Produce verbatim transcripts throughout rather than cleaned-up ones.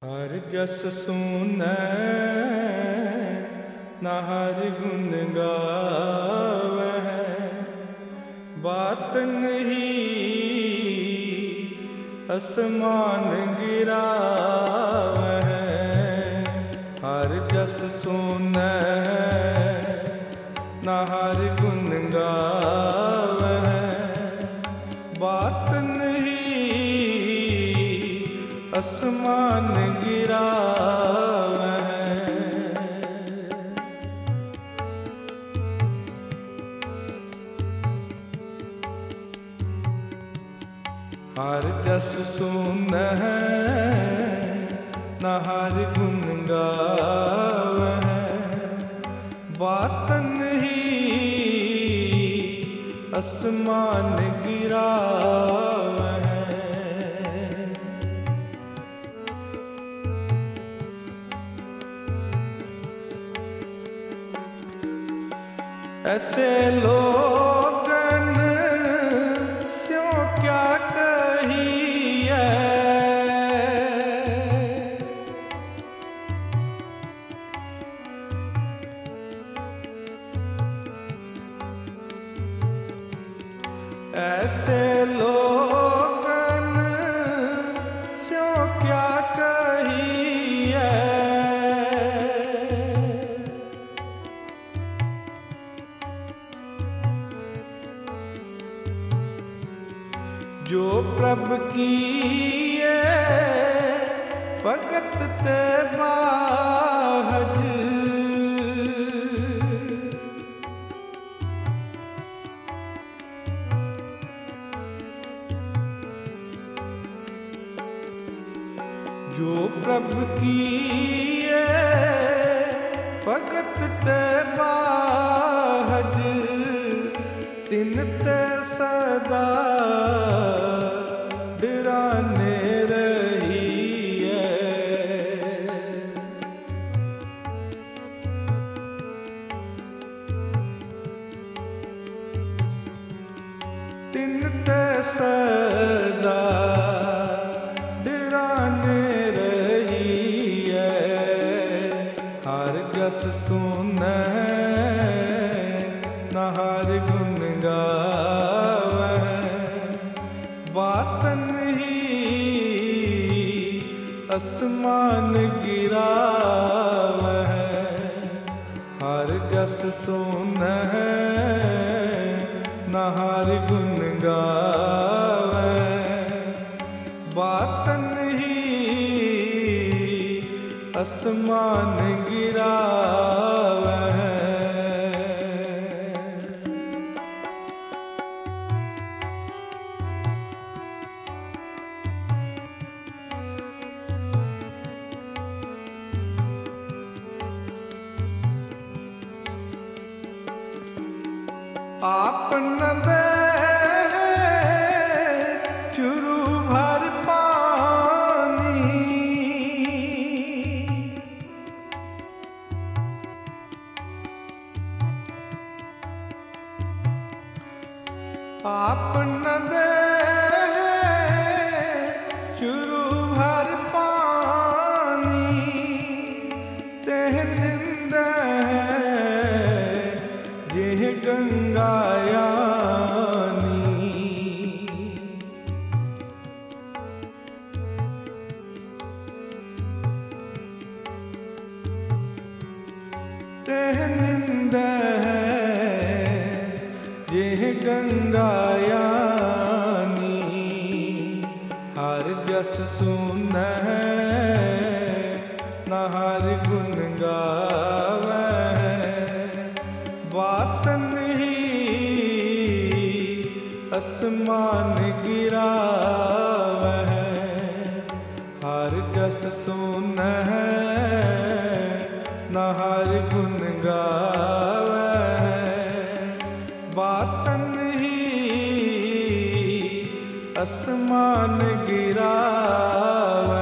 हर जस सुनै न हर गुण गावै, बात नहीं असमान गिरावै। हर जस सुनै न हर गुण गावै, बात नहीं असमान गिरावै। हर जस सुनै न हर गुण गावै, बात नहीं असमान गिरावै। ऐसे लोगन स्यों क्या कहिए, ऐसे लोगन स्यों क्या कहिए। जो प्रभ किए भगत ते बाहज, जो प्रभ किए भगत ते बाहज, तिन ते सदा डिराने रहिए। तिन ते सदा डिराने रहिए। हर जस सुनै न हर गुण गावै, बात नहीं असमान गिरावै। हर जस सुनै न हर गुण गावै, बात नहीं असमान गिरावै। आपन दे चुरु भर पानी, आपन दे चुरु भर पानी, तेह निंद जेह गंगा यानी। तेह निंद जेह गंगा यानी। हर जस सुनै न हर गुण गावै, बात नहीं असमान गिरावै। हर जस सुनै न हर गुण गावै, बात नहीं असमान गिरावै।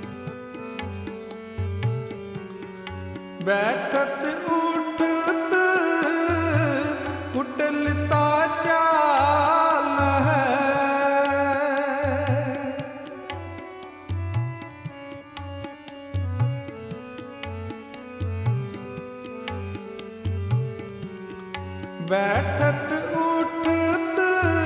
बैठत उठत बैठत उठत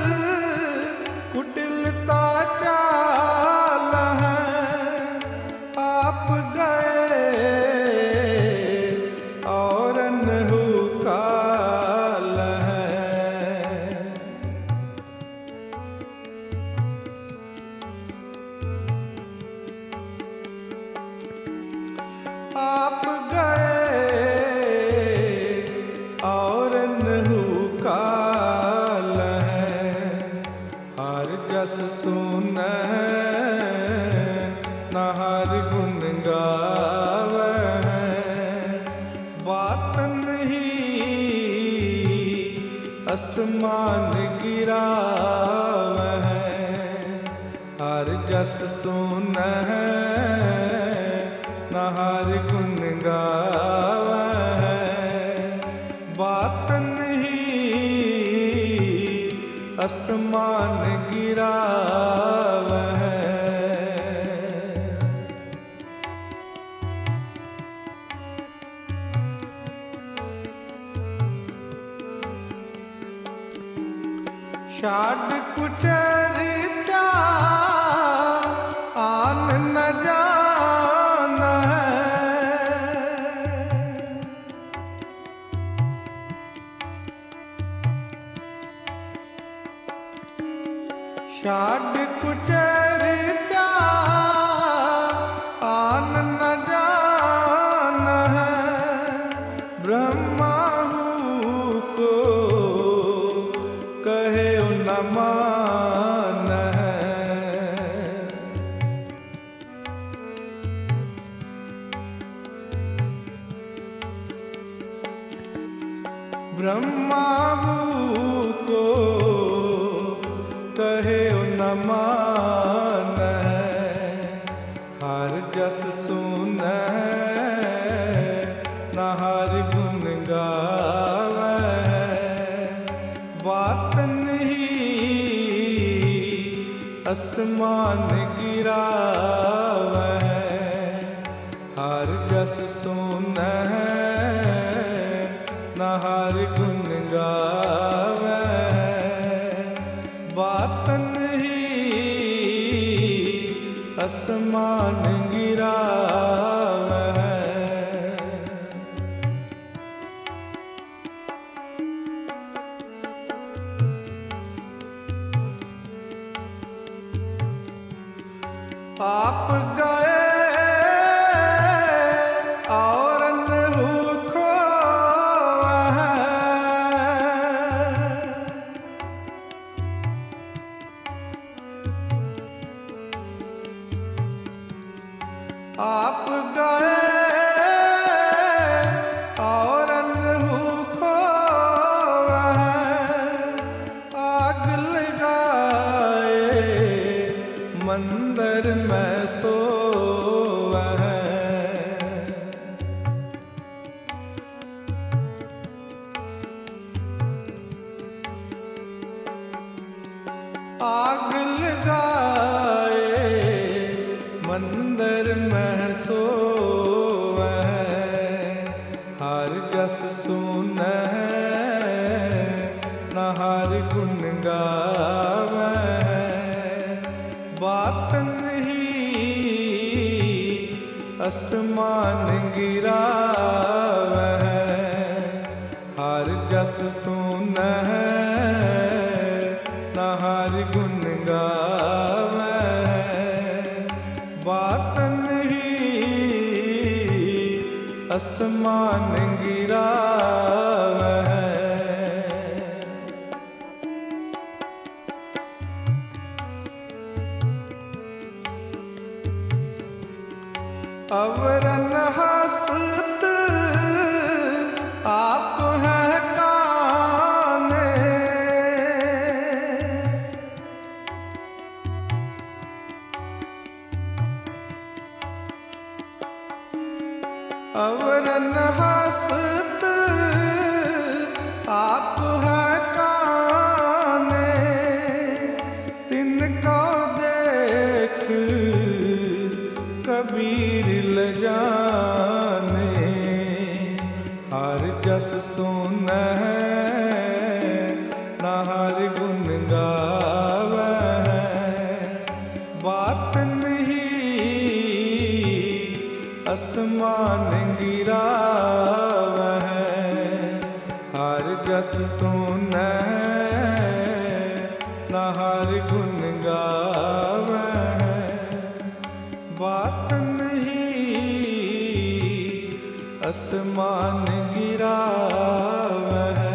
कुटिलता चाल है, आप गए और अनहु काल है। आप गए और अनहु काल है, हर जस सुन न हर गुण गावै। बात नहीं असमान गिरावै, हर जस सुन न हर गुण गावै। बात नहीं असमान गिरावै। शाड कुचरिता आन न जान है, शाड कुचरिता आन न जान है। ब्रह्मा को कहे न मान है, ब्रह्मा को कहे न मान है, हर जस सुन न हर गुण गावै। बात नहीं असमान गिरावै, हर जस सुन न हर गुण गावै। बात नहीं असमान गिरावै। आप गए और अनहु खोवै, आप गए और अनहु खोवै। आग लगाए मंदिर में सोवै, आग लगाए मंदिर में सोवै। हर जस सुन न हर गुण गावै। बात नहीं असमान गिरावै, हर जस सुन न हर गुण गावै। बात नहीं असमान गिरावै। अवरन हस्त आप हैं काने, अवरन हस्त आप हैं काने। तिनको देख कबीर ल जाने, हर जस सुन जस सुनै ना हर गुण गावै। बातन ही असमान गिरावै।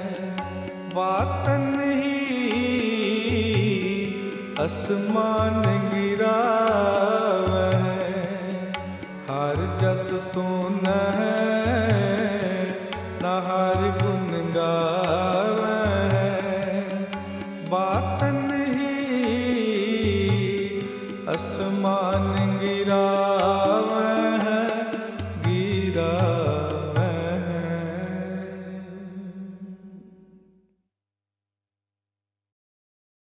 बातन ही असमान गिरावै। हर जस सुनै ना हर